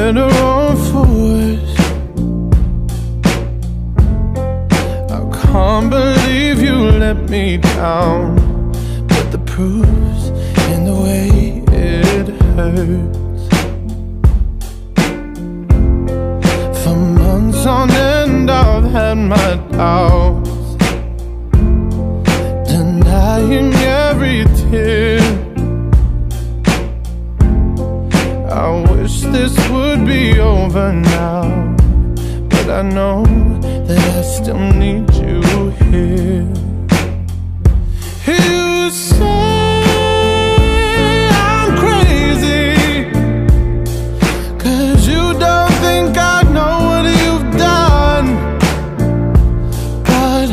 better or for worse. I can't believe you let me down, but the proof's in the way it hurts. For months on end I've had my doubts, denying every tear. I wish this would be over now, but I know that I still need you here. You say I'm crazy, 'cause you don't think I know what you've done. But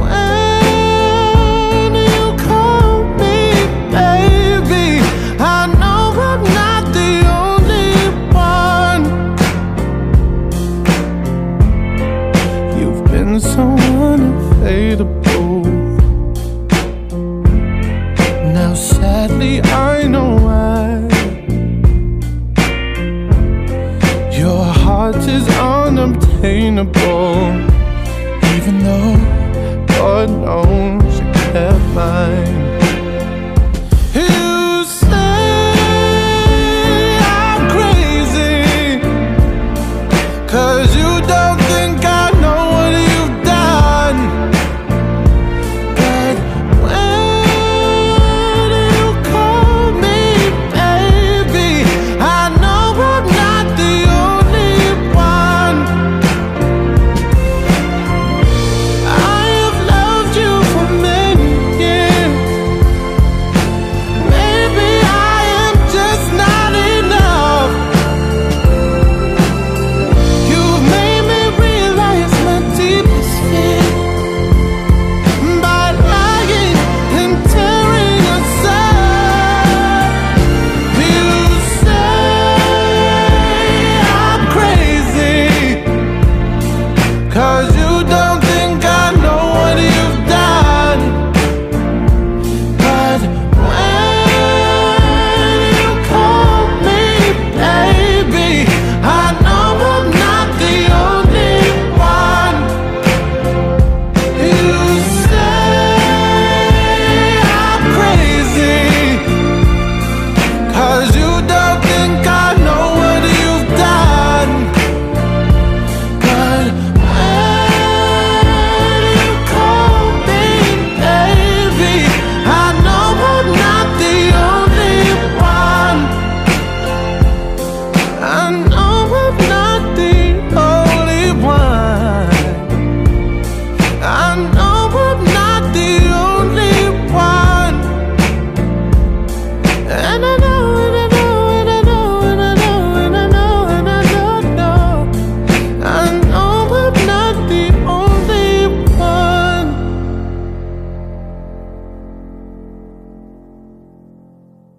when you call me baby, I know I'm not the only one. You've been so unavailable. Now sadly I know why. Your heart is unobtainable, even though God knows you kept mine.